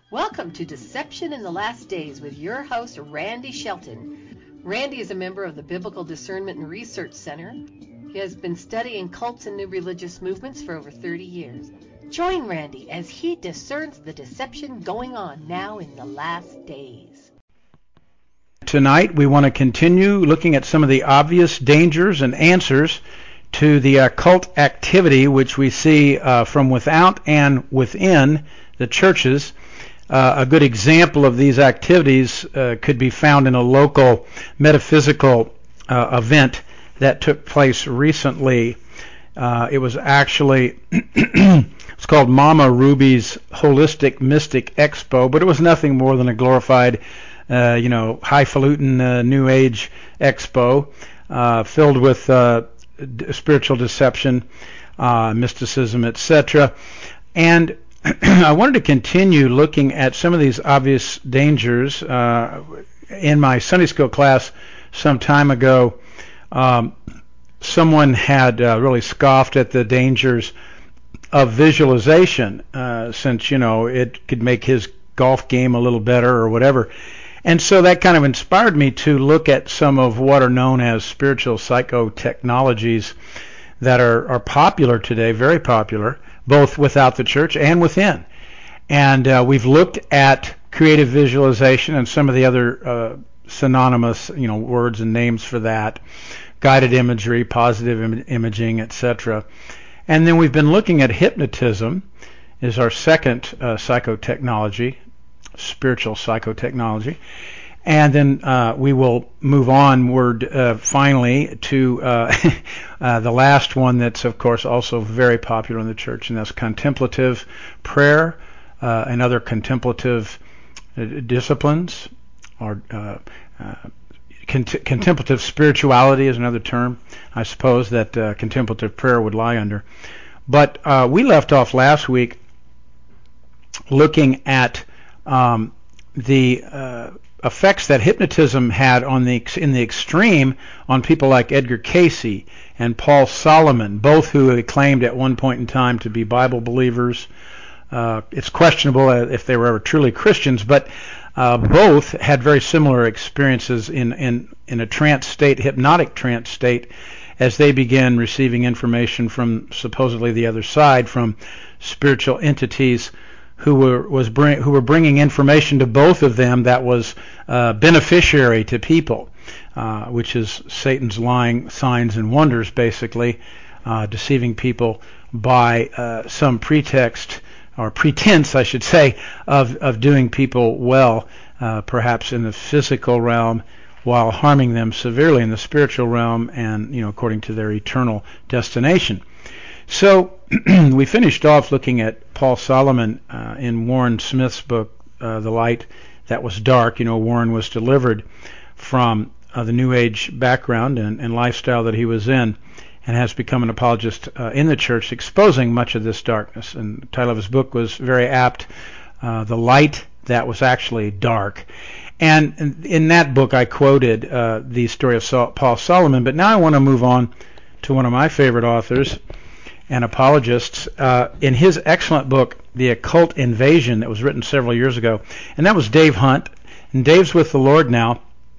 Welcome to Deception in the Last Days with your host, Randy Shelton. Randy is a member of the Biblical Discernment and Research Center. He has been studying cults and new religious movements for over 30 years. Join Randy as he discerns the deception going on now in the last days. Tonight we want to continue looking at some of the obvious dangers and answers to the occult activity which we see from without and within the churches. A good example of these activities could be found in a local metaphysical event that took place recently. It was actually it's called Mama Ruby's Holistic Mystic Expo, but it was nothing more than a glorified highfalutin New Age expo filled with spiritual deception, mysticism, etc. And I wanted to continue looking at some of these obvious dangers. In my Sunday school class some time ago, someone had really scoffed at the dangers of visualization, since, it could make his golf game a little better or whatever. And so that kind of inspired me to look at some of what are known as spiritual psychotechnologies that are popular today, very popular, both without the church and within. And we've looked at creative visualization and some of the other synonymous, words and names for that, guided imagery, positive imaging, etc. And then we've been looking at hypnotism, is our second psychotechnology, spiritual psychotechnology. And then we will move onward finally to the last one that's, of course, also very popular in the church, and that's contemplative prayer and other contemplative disciplines, or contemplative spirituality is another term, I suppose, that contemplative prayer would lie under. But we left off last week looking at the effects that hypnotism had in the extreme on people like Edgar Cayce and Paul Solomon, both who claimed at one point in time to be Bible believers. It's questionable if they were ever truly Christians, but both had very similar experiences in a trance state, hypnotic trance state, as they began receiving information from supposedly the other side, from spiritual entities who were bringing information to both of them that was beneficiary to people, which is Satan's lying signs and wonders, basically, deceiving people by some pretext, or pretense, I should say, of doing people well, perhaps in the physical realm, while harming them severely in the spiritual realm, and according to their eternal destination. So we finished off looking at Paul Solomon in Warren Smith's book, The Light That Was Dark. Warren was delivered from the New Age background and lifestyle that he was in, and has become an apologist in the church, exposing much of this darkness. And the title of his book was very apt, The Light That Was Actually Dark. And in that book I quoted the story of Paul Solomon, but now I want to move on to one of my favorite authors and apologists, in his excellent book, The Occult Invasion, that was written several years ago. And that was Dave Hunt. And Dave's with the Lord now,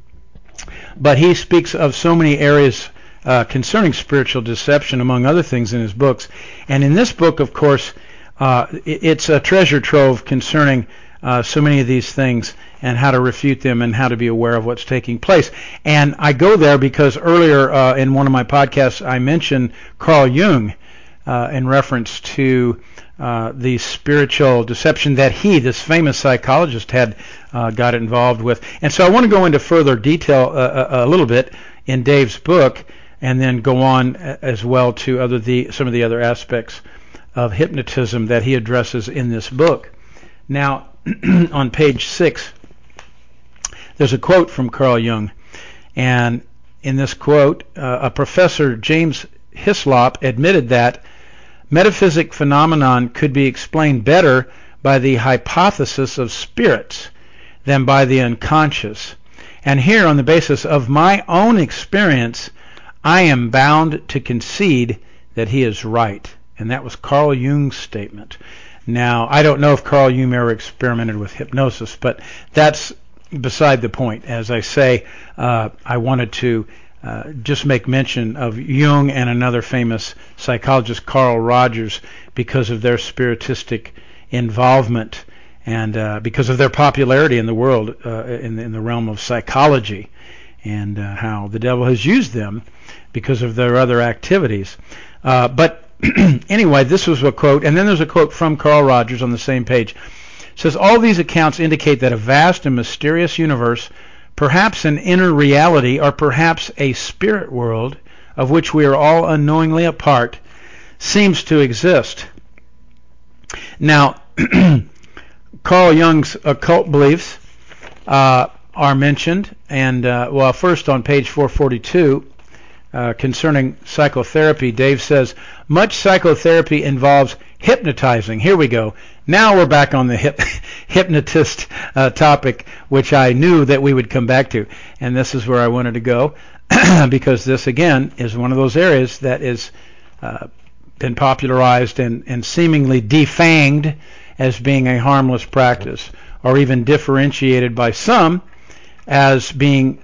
but he speaks of so many areas concerning spiritual deception, among other things, in his books. And in this book, of course, it's a treasure trove concerning so many of these things, and how to refute them, and how to be aware of what's taking place. And I go there because earlier in one of my podcasts I mentioned Carl Jung, in reference to the spiritual deception that this famous psychologist, had got involved with. And so I want to go into further detail a little bit in Dave's book, and then go on as well to some of the other aspects of hypnotism that he addresses in this book. Now, on page 6, there's a quote from Carl Jung, and in this quote, a professor, James Hislop, admitted that metaphysic phenomenon could be explained better by the hypothesis of spirits than by the unconscious. And here, on the basis of my own experience, I am bound to concede that he is right. And that was Carl Jung's statement. Now, I don't know if Carl Jung ever experimented with hypnosis, but that's beside the point. As I say, I wanted to just make mention of Jung and another famous psychologist, Carl Rogers, because of their spiritistic involvement and because of their popularity in the world, in the realm of psychology, and how the devil has used them because of their other activities. But anyway, this was a quote, and then there's a quote from Carl Rogers on the same page. It says, all these accounts indicate that a vast and mysterious universe, perhaps an inner reality, or perhaps a spirit world of which we are all unknowingly a part, seems to exist. Now, Carl Jung's occult beliefs are mentioned, and well, first on page 442, concerning psychotherapy, Dave says, much psychotherapy involves hypnotizing. Here we go. Now we're back on the hypnotist topic, which I knew that we would come back to. And this is where I wanted to go, because this, again, is one of those areas that is been popularized and seemingly defanged as being a harmless practice, or even differentiated by some as being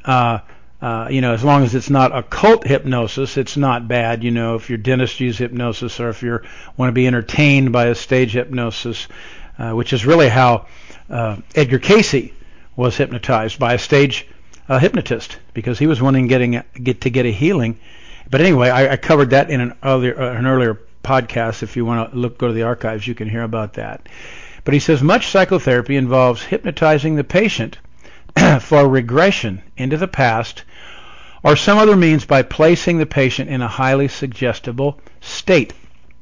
as long as it's not occult hypnosis, it's not bad. If your dentist uses hypnosis, or if you want to be entertained by a stage hypnosis, which is really how Edgar Cayce was hypnotized, by a stage hypnotist, because he was wanting to get a healing. But anyway, I covered that in an earlier podcast. If you want to go to the archives, you can hear about that. But he says much psychotherapy involves hypnotizing the patient for regression into the past, or some other means by placing the patient in a highly suggestible state.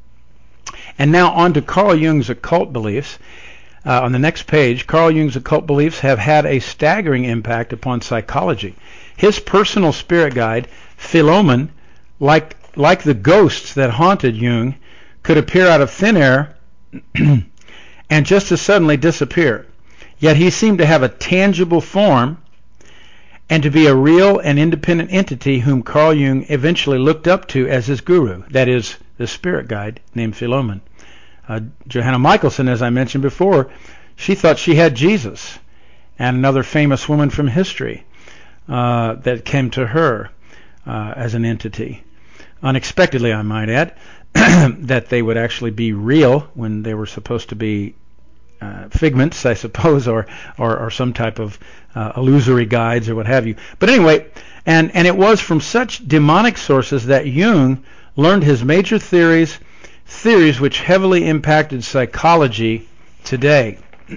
And now on to Carl Jung's occult beliefs. On the next page, Carl Jung's occult beliefs have had a staggering impact upon psychology. His personal spirit guide, Philemon, like the ghosts that haunted Jung, could appear out of thin air and just as suddenly disappear. Yet he seemed to have a tangible form and to be a real and independent entity whom Carl Jung eventually looked up to as his guru, that is, the spirit guide named Philemon. Johanna Michelson, as I mentioned before, she thought she had Jesus, and another famous woman from history that came to her as an entity. Unexpectedly, I might add, that they would actually be real when they were supposed to be figments, I suppose, or some type of illusory guides or what have you. But anyway, and it was from such demonic sources that Jung learned his major theories which heavily impacted psychology today.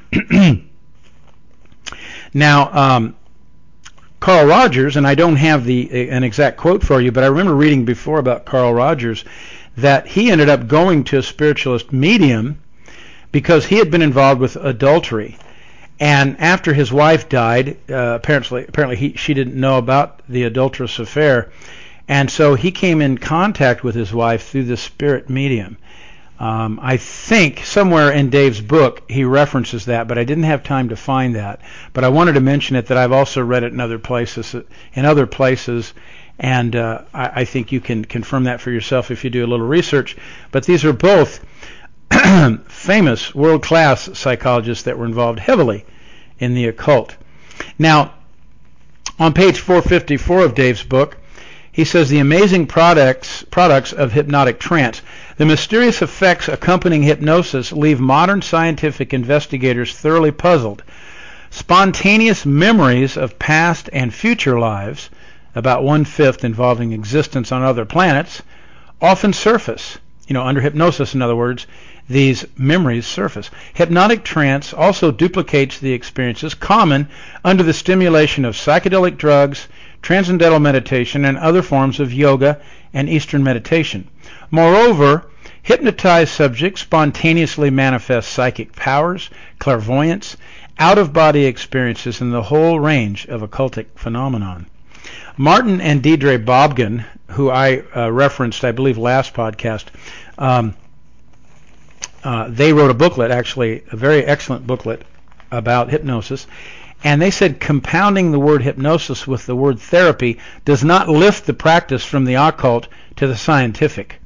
Now, Carl Rogers, and I don't have an exact quote for you, but I remember reading before about Carl Rogers that he ended up going to a spiritualist medium because he had been involved with adultery. And after his wife died, apparently she didn't know about the adulterous affair, and so he came in contact with his wife through the spirit medium. I think somewhere in Dave's book he references that, but I didn't have time to find that. But I wanted to mention it, that I've also read it in other places, and I think you can confirm that for yourself if you do a little research. But these are both famous world-class psychologists that were involved heavily in the occult. Now, on page 454 of Dave's book, he says the amazing products of hypnotic trance. The mysterious effects accompanying hypnosis leave modern scientific investigators thoroughly puzzled. Spontaneous memories of past and future lives, about 1/5 involving existence on other planets, often surface. Under hypnosis, in other words, these memories surface. Hypnotic trance also duplicates the experiences common under the stimulation of psychedelic drugs, transcendental meditation, and other forms of yoga and Eastern meditation. Moreover, hypnotized subjects spontaneously manifest psychic powers, clairvoyance, out-of-body experiences, and the whole range of occultic phenomenon. Martin and Deidre Bobgen, who I referenced, I believe, last podcast, they wrote a booklet, actually, a very excellent booklet about hypnosis, and they said compounding the word hypnosis with the word therapy does not lift the practice from the occult to the scientific.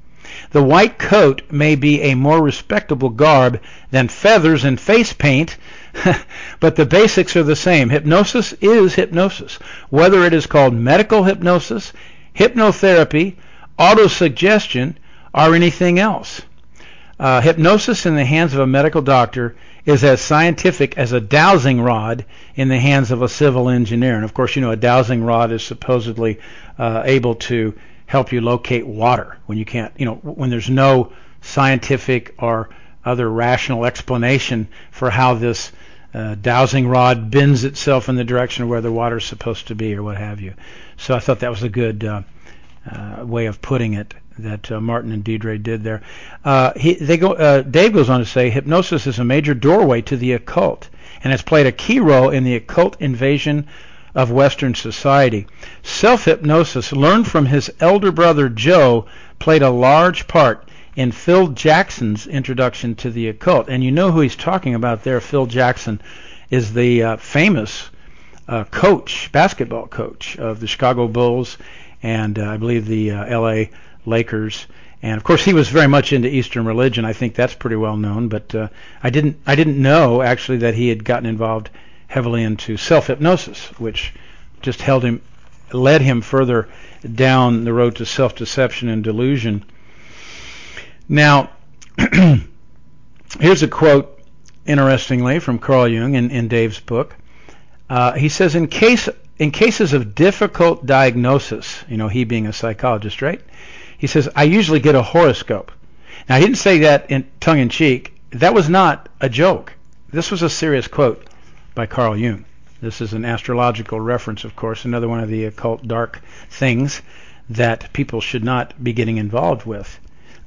The white coat may be a more respectable garb than feathers and face paint, but the basics are the same. Hypnosis is hypnosis, whether it is called medical hypnosis, hypnotherapy, autosuggestion, or anything else. Hypnosis in the hands of a medical doctor is as scientific as a dowsing rod in the hands of a civil engineer. And of course, you know, a dowsing rod is supposedly able to help you locate water when you can't, you know, when there's no scientific or other rational explanation for how this dowsing rod bends itself in the direction of where the water is supposed to be, or what have you. So I thought that was a good way of putting it that Martin and Deidre did there. Dave goes on to say, hypnosis is a major doorway to the occult and has played a key role in the occult invasion of Western society. Self-hypnosis, learned from his elder brother Joe, played a large part in Phil Jackson's introduction to the occult. And you know who he's talking about there. Phil Jackson is the famous basketball coach of the Chicago Bulls and I believe the L.A. Lakers. And of course, he was very much into Eastern religion. I think that's pretty well known. But I didn't know actually that he had gotten involved heavily into self-hypnosis, which just led him further down the road to self-deception and delusion. Now, here's a quote, interestingly, from Carl Jung in Dave's book. He says, in cases of difficult diagnosis, you know, he being a psychologist, right? He says, I usually get a horoscope. Now, he didn't say that in tongue-in-cheek. That was not a joke. This was a serious quote by Carl Jung. This is an astrological reference, of course, another one of the occult dark things that people should not be getting involved with.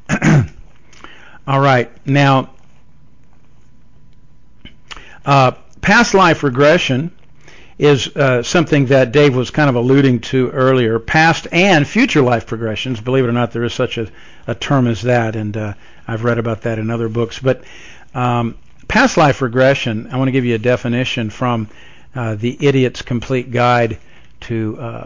All right. Now, past life regression is something that Dave was kind of alluding to earlier. Past and future life progressions. Believe it or not, there is such a term as that, and I've read about that in other books. But past life regression, I want to give you a definition from the Idiot's Complete Guide to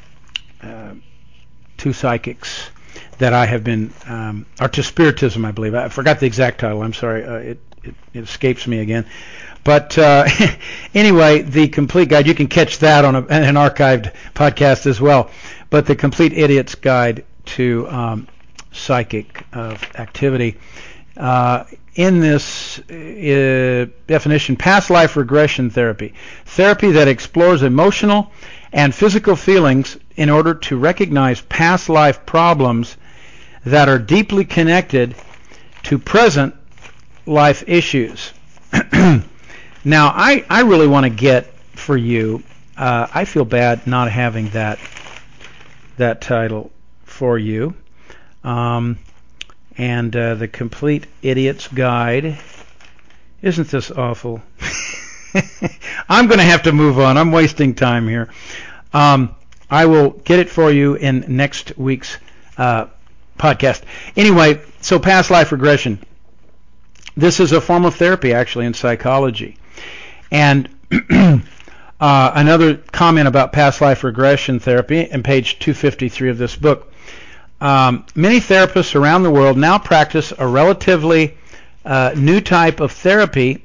Psychics that I have been, or to Spiritism, I believe. I forgot the exact title. I'm sorry. It escapes me again. But anyway, the Complete Guide, you can catch that on an archived podcast as well. But the Complete Idiot's Guide to Psychic Activity. In this definition, past life regression therapy that explores emotional and physical feelings in order to recognize past life problems that are deeply connected to present life issues. Now, I really want to get for you, I feel bad not having that title for you. And the Complete Idiot's Guide. Isn't this awful? I'm going to have to move on. I'm wasting time here. I will get it for you in next week's podcast. Anyway, so past life regression. This is a form of therapy, actually, in psychology. And another comment about past life regression therapy on page 253 of this book. Many therapists around the world now practice a relatively new type of therapy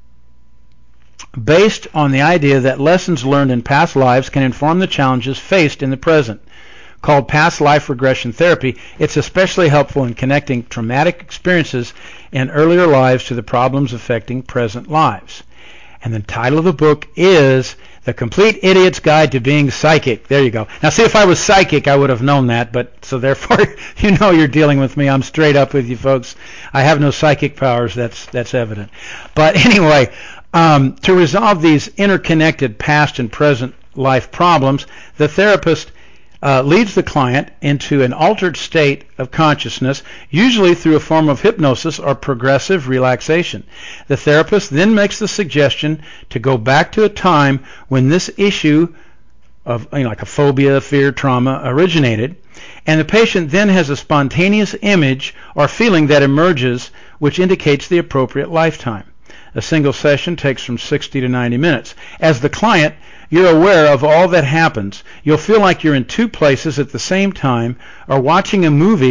based on the idea that lessons learned in past lives can inform the challenges faced in the present. Called past life regression therapy, it's especially helpful in connecting traumatic experiences in earlier lives to the problems affecting present lives. And the title of the book is The Complete Idiot's Guide to Being Psychic. There you go. Now, see, if I was psychic, I would have known that, but so therefore, you know you're dealing with me. I'm straight up with you folks. I have no psychic powers. That's evident. But anyway, to resolve these interconnected past and present life problems, the therapist leads the client into an altered state of consciousness, usually through a form of hypnosis or progressive relaxation. The therapist then makes the suggestion to go back to a time when this issue of, like a phobia, fear, trauma originated, and the patient then has a spontaneous image or feeling that emerges which indicates the appropriate lifetime. A single session takes from 60 to 90 minutes. As the client, you're aware of all that happens. You'll feel like you're in two places at the same time or watching a movie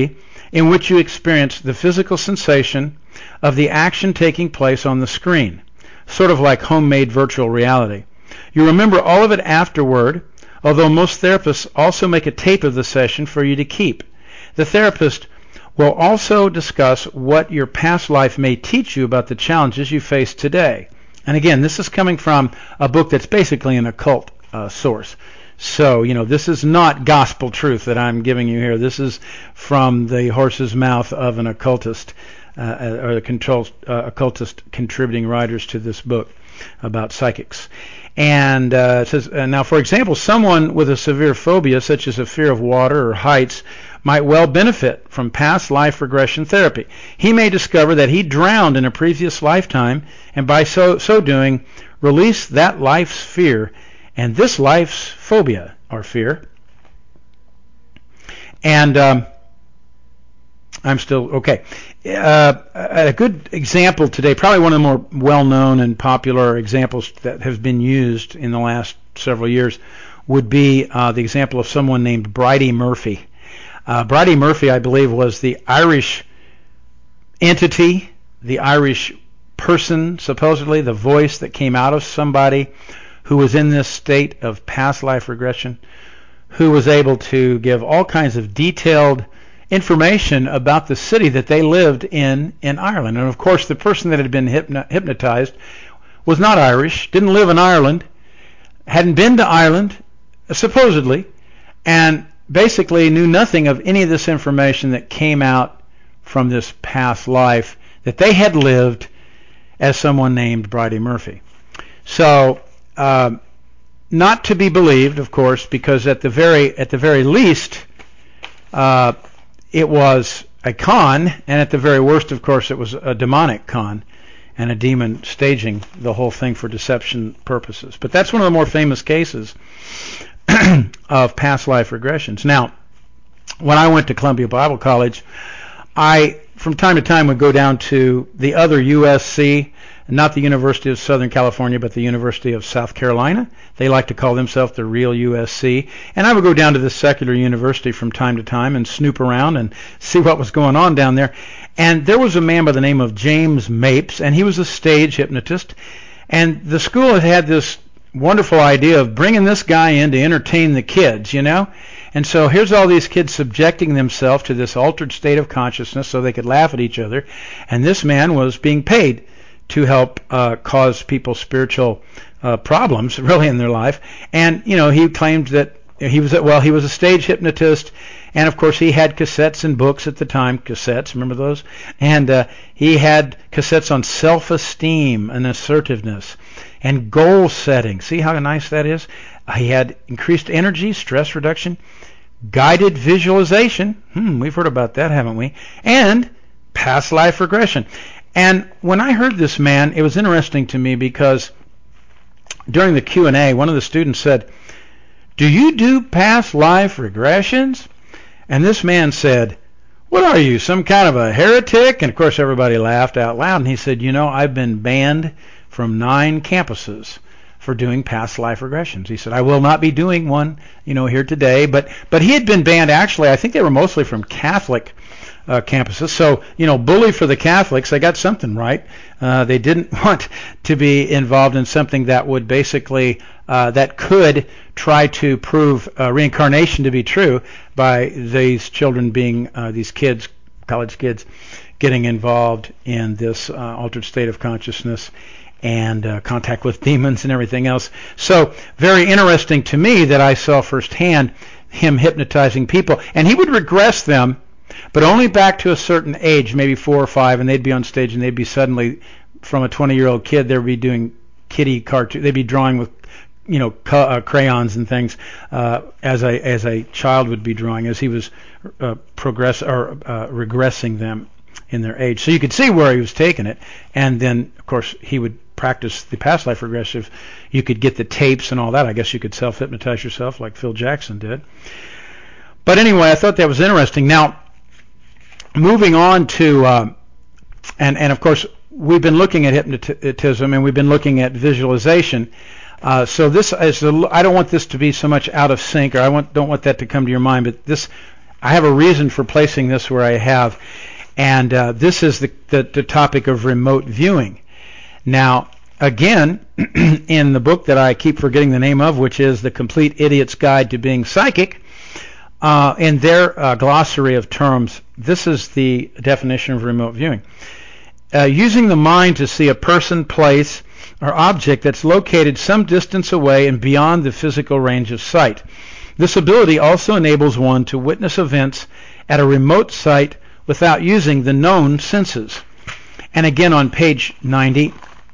in which you experience the physical sensation of the action taking place on the screen, sort of like homemade virtual reality. You remember all of it afterward, although most therapists also make a tape of the session for you to keep. The therapist will also discuss what your past life may teach you about the challenges you face today. And again, this is coming from a book that's basically an occult source. So, this is not gospel truth that I'm giving you here. This is from the horse's mouth of an occultist, or the occultist contributing writers to this book about psychics. And it says, now, for example, someone with a severe phobia, such as a fear of water or heights, might well benefit from past life regression therapy. He may discover that he drowned in a previous lifetime, and by so doing, release that life's fear and this life's phobia or fear. And I'm still okay. A good example today, probably one of the more well-known and popular examples that have been used in the last several years, would be the example of someone named Bridey Murphy. Bridey Murphy, I believe, was the Irish entity, the Irish person, supposedly the voice that came out of somebody who was in this state of past life regression, who was able to give all kinds of detailed information about the city that they lived in Ireland. And of course, the person that had been hypnotized was not Irish, didn't live in Ireland, hadn't been to Ireland, supposedly, and basically knew nothing of any of this information that came out from this past life that they had lived as someone named Bridey Murphy. So, not to be believed, of course, because at the very least, it was a con, and at the very worst, of course, it was a demonic con and a demon staging the whole thing for deception purposes. But that's one of the more famous cases of past life regressions. Now, when I went to Columbia Bible College, I, from time to time, would go down to the other USC, not the University of Southern California, but the University of South Carolina. They like to call themselves the real USC. And I would go down to this secular university from time to time and snoop around and see what was going on down there. And there was a man by the name of James Mapes, and he was a stage hypnotist. And the school had this wonderful idea of bringing this guy in to entertain the kids, And so here's all these kids subjecting themselves to this altered state of consciousness so they could laugh at each other. And this man was being paid to help cause people spiritual problems, really, in their life. And, he claimed that he was a stage hypnotist, and, of course, he had cassettes and books at the time. Cassettes, remember those? And he had cassettes on self-esteem and assertiveness and goal setting. See how nice that is? He had increased energy, stress reduction, guided visualization. We've heard about that, haven't we? And past life regression. And when I heard this man, it was interesting to me because during the Q&A, one of the students said, "Do you do past life regressions?" And this man said, "What are you, some kind of a heretic?" And of course everybody laughed out loud. And he said, "I've been banned from 9 campuses for doing past life regressions." He said, "I will not be doing one, here today." But he had been banned, actually, I think they were mostly from Catholic campuses. So, bully for the Catholics. They got something right. They didn't want to be involved in something that would basically, that could try to prove reincarnation to be true by these children being, these kids, college kids, getting involved in this altered state of consciousness and contact with demons and everything else. So, very interesting to me that I saw firsthand him hypnotizing people. And he would regress them, but only back to a certain age, maybe 4 or 5, and they'd be on stage and they'd be suddenly, from a 20-year-old kid, they'd be doing kiddie cartoon. They'd be drawing with, crayons and things, as a child would be drawing, as he was regressing them in their age. So you could see where he was taking it, and then, of course, he would practice the past life regressive. You could get the tapes and all that. I guess you could self-hypnotize yourself like Phil Jackson did. But anyway, I thought that was interesting. Now, moving on to, and of course, we've been looking at hypnotism and we've been looking at visualization. So this is, I don't want this to be so much out of sync, or don't want that to come to your mind, but this, I have a reason for placing this where I have, and this is the topic of remote viewing. Now, again, in the book that I keep forgetting the name of, which is The Complete Idiot's Guide to Being Psychic, in their glossary of terms, this is the definition of remote viewing. Using the mind to see a person, place, or object that's located some distance away and beyond the physical range of sight. This ability also enables one to witness events at a remote site without using the known senses. And again on page 90,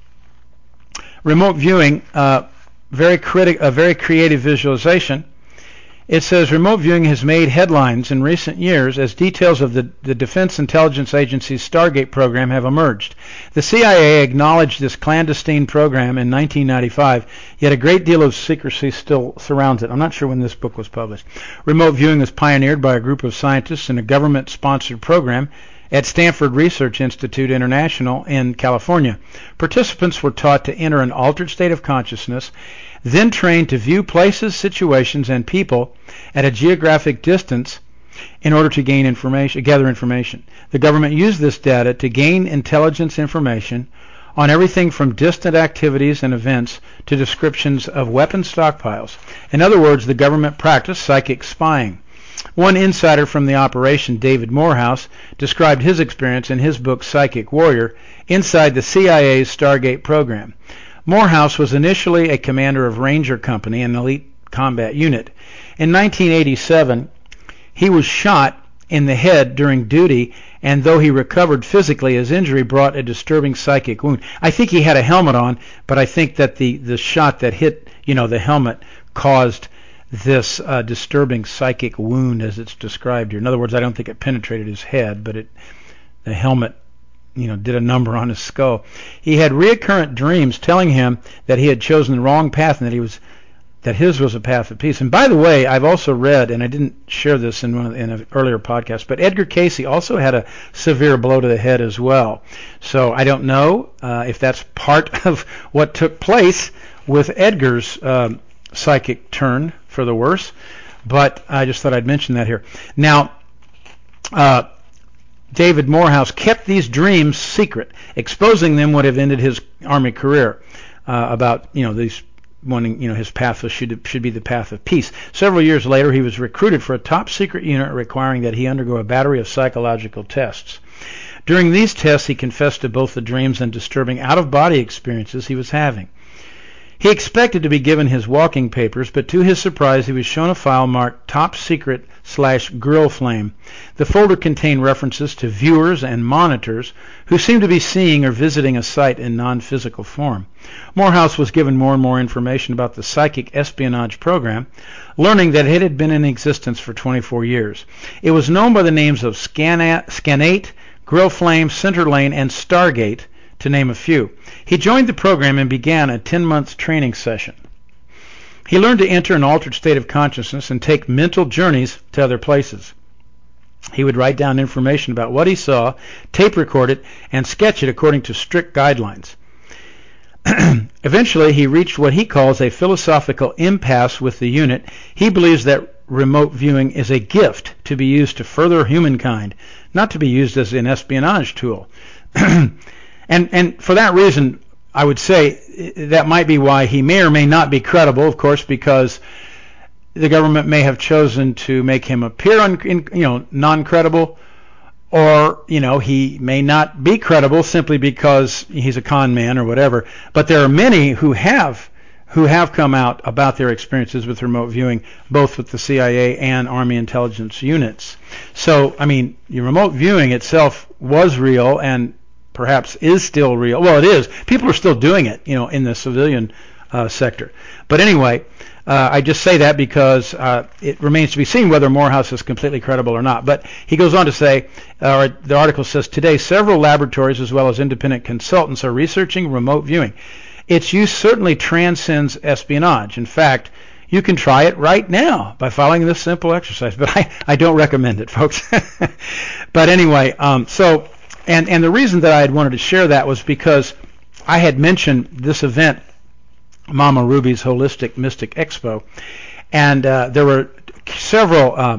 remote viewing, a very creative visualization. It says remote viewing has made headlines in recent years as details of the Defense Intelligence Agency's Stargate program have emerged. The CIA acknowledged this clandestine program in 1995, yet a great deal of secrecy still surrounds it. I'm not sure when this book was published. Remote viewing was pioneered by a group of scientists in a government-sponsored program at Stanford Research Institute International in California. Participants were taught to enter an altered state of consciousness, then trained to view places, situations, and people at a geographic distance in order to gather information. The government used this data to gain intelligence information on everything from distant activities and events to descriptions of weapon stockpiles. In other words, the government practiced psychic spying. One insider from the operation, David Morehouse, described his experience in his book Psychic Warrior inside the CIA's Stargate program. Morehouse was initially a commander of Ranger Company, an elite combat unit. In 1987, he was shot in the head during duty, and though he recovered physically, his injury brought a disturbing psychic wound. I think he had a helmet on, but I think that the shot that hit, the helmet caused this disturbing psychic wound as it's described here. In other words, I don't think it penetrated his head, but the helmet did a number on his skull. He had recurrent dreams telling him that he had chosen the wrong path and that his was a path of peace. And by the way, I've also read, and I didn't share this in an earlier podcast, but Edgar Cayce also had a severe blow to the head as well. So I don't know if that's part of what took place with Edgar's psychic turn for the worse, but I just thought I'd mention that here. Now, David Morehouse kept these dreams secret. Exposing them would have ended his Army career. About these wanting his path should be the path of peace. Several years later, he was recruited for a top secret unit requiring that he undergo a battery of psychological tests. During these tests, he confessed to both the dreams and disturbing out-of-body experiences he was having. He expected to be given his walking papers, but to his surprise, he was shown a file marked Top Secret /Grill Flame. The folder contained references to viewers and monitors who seemed to be seeing or visiting a site in non-physical form. Morehouse was given more and more information about the psychic espionage program, learning that it had been in existence for 24 years. It was known by the names of Scanate, Grill Flame, Center Lane, and Stargate, to name a few. He joined the program and began a 10-month training session. He learned to enter an altered state of consciousness and take mental journeys to other places. He would write down information about what he saw, tape record it, and sketch it according to strict guidelines. Eventually, he reached what he calls a philosophical impasse with the unit. He believes that remote viewing is a gift to be used to further humankind, not to be used as an espionage tool. And for that reason, I would say that might be why he may or may not be credible, of course, because the government may have chosen to make him appear non-credible, or he may not be credible simply because he's a con man or whatever. But there are many who have come out about their experiences with remote viewing, both with the CIA and Army intelligence units. So, your remote viewing itself was real and perhaps is still real. Well, it is. People are still doing it, in the civilian sector. But anyway, I just say that because it remains to be seen whether Morehouse is completely credible or not. But he goes on to say, the article says, today several laboratories as well as independent consultants are researching remote viewing. Its use certainly transcends espionage. In fact, you can try it right now by following this simple exercise. But I don't recommend it, folks. But anyway, And the reason that I had wanted to share that was because I had mentioned this event, Mama Ruby's Holistic Mystic Expo, and there were several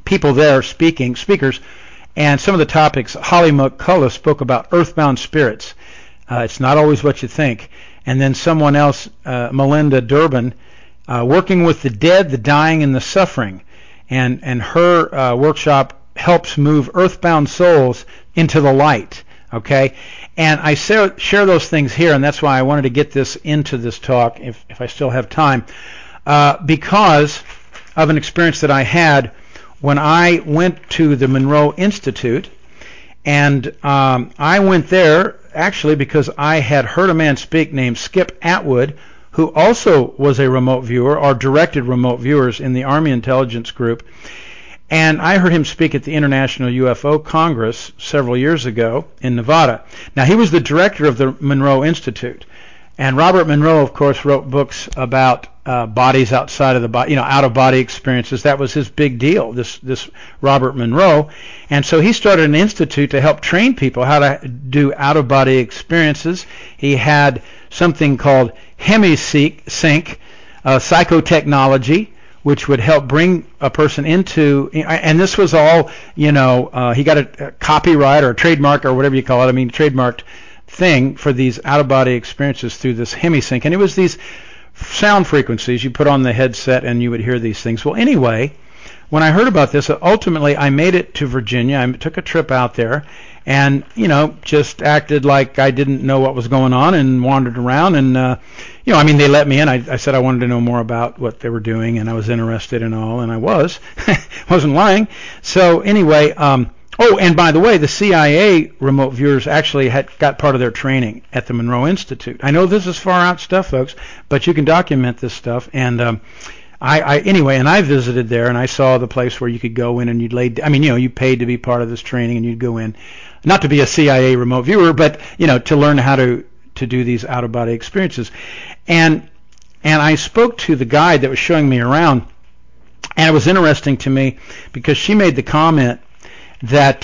people there speakers, and some of the topics. Holly McCullough spoke about earthbound spirits. It's not always what you think. And then someone else, Melinda Durbin, working with the dead, the dying, and the suffering. And her workshop helps move earthbound souls into the light. Okay? And I share those things here, and that's why I wanted to get this into this talk, if I still have time, because of an experience that I had when I went to the Monroe Institute. And I went there actually because I had heard a man speak named Skip Atwood, who also was a remote viewer or directed remote viewers in the Army Intelligence Group. And I heard him speak at the International UFO Congress several years ago in Nevada. Now, he was the director of the Monroe Institute. And Robert Monroe, of course, wrote books about bodies outside of the body, out-of-body experiences. That was his big deal, this Robert Monroe. And so he started an institute to help train people how to do out-of-body experiences. He had something called HemiSync, psychotechnology, which would help bring a person into, and this was all, he got a copyright or a trademark or whatever you call it, trademarked thing for these out-of-body experiences through this HemiSync. And it was these sound frequencies you put on the headset and you would hear these things. Well, anyway, when I heard about this, ultimately I made it to Virginia. I took a trip out there and, just acted like I didn't know what was going on and wandered around. And, they let me in. I said I wanted to know more about what they were doing, and I was interested in all, and I was. Wasn't lying. So anyway, and by the way, the CIA remote viewers actually got part of their training at the Monroe Institute. I know this is far out stuff, folks, but you can document this stuff. And I visited there, and I saw the place where you could go in and you paid to be part of this training, and you'd go in, not to be a CIA remote viewer, but to learn how to do these out-of-body experiences. And I spoke to the guide that was showing me around, and it was interesting to me because she made the comment that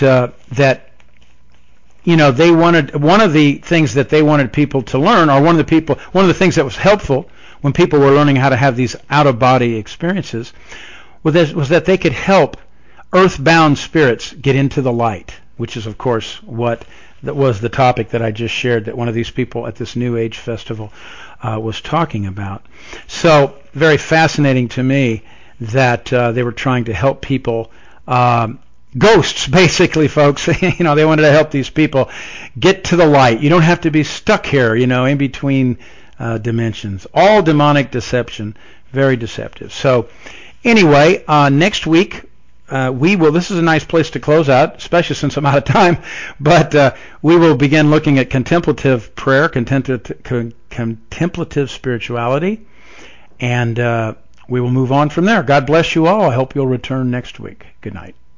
they wanted, one of the things that they wanted people to learn, or one of the things that was helpful when people were learning how to have these out-of-body experiences was that they could help earthbound spirits get into the light, which is, of course, that was the topic that I just shared that one of these people at this New Age festival was talking about. So very fascinating to me that they were trying to help people, ghosts basically, folks. They wanted to help these people get to the light. You don't have to be stuck here, in between dimensions. All demonic deception, very deceptive. So anyway, next week, this is a nice place to close out, especially since I'm out of time, but we will begin looking at contemplative prayer, contemplative spirituality, and we will move on from there. God bless you all. I hope you'll return next week. Good night.